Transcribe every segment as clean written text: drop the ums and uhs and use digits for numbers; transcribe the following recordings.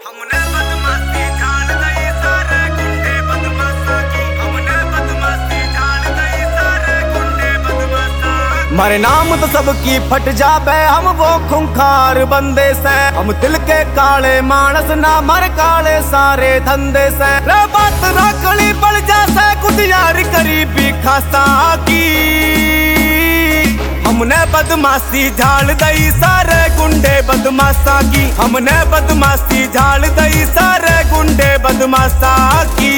हमने बदमाशी झाड़ दई सारे गुंडे बदमाशा की। हमने बदमाशी झाड़ दई सारे गुंडे बदमाशा की। मारे नाम तो सबकी फट जाबे, हम वो खुंखार बंदे से। हम दिल के काले मानस ना मर काले सारे धंधे से। रे बात राकड़ी पड़ जासे कुछ यार करीबी खासा की। हमने बदमाशी झाड़ दई सारे गुंडे बदमाशा की। हमने बदमाशी झाड़ दई सारे गुंडे बदमाशा की।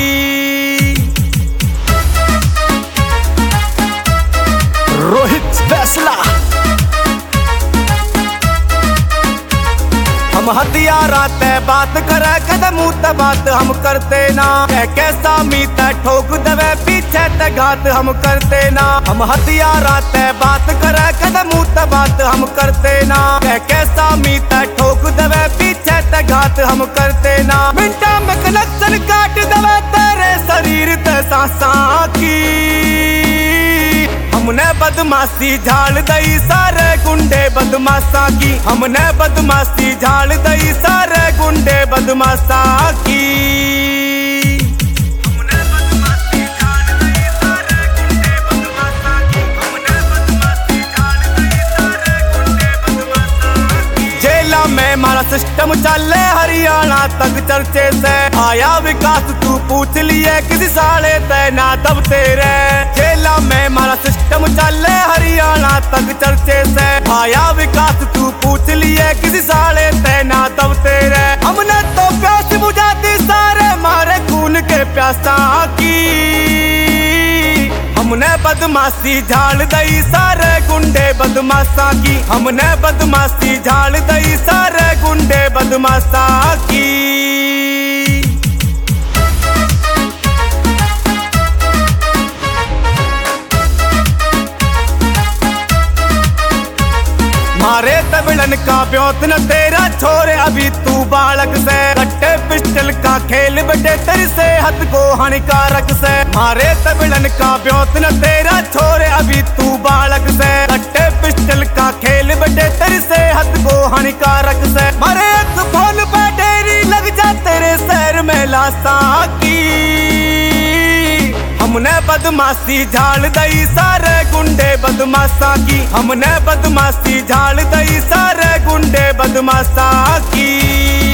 रोहित फैसला हम हथियाराते बात करे कदम ते बात हम करते ना। कैसा मीत ठोक देवे पीछे ते घात हम करते ना। हम हथियाराते बात करे कदम ते बात हम करते ना। कैसा मीत ठोक देवे पीछे ते घात हम करते ना। मिनटा में कनेक्शन काट देवे तेरे शरीर ते सांसा की। हमने बदमाशी झाड़ दई सारे गुंडे बदमाशा की। हमने बदमाशी झाड़ दई सारे गुंडे बदमाशा की। हमने बदमाशी झाड़ दई सारे गुंडे बदमाशा की। हमने बदमाशी झाड़ दई सारे गुंडे बदमाशा की। जेला में मारा सिस्टम चले हरियाणा तक चर्चे से। आया विकास तू पूछ लिए किसी साले तैना तब तेरे। जेला में मारा सिस्टम चले हरियाणा तक चर्चे से। आया विकास तू पूछ लिए किसी साले तैना तब तेरे। हमने तो प्यास बुझा दी सारे मारे खून के प्यासा की। हमने बदमाशी झाड़ दई सारे गुंडे बदमाशा की। हमने बदमाशी झाड़ दई सारे गुंडे बदमाशा की। मारे तबड़न का ब्योत न तेरा छोरे अभी तू बालक से। कट्टे पिस्टल का खेल बटे तेरी सेहत को हानिकारक से। मारे तबड़न का ब्योत न तेरा छोरे अभी तू बालक से। कट्टे पिस्टल का खेल बटे तेरी सेहत को हानिकारक से। मारे एक फोन पे डेरी लग जा तेरे शहर में लाशा की। हमने बदमाशी झाड़ दई सारे गुंडे बदमाशा की। हमने बदमाशी झाड़ दई सारे गुंडे बदमाशा की।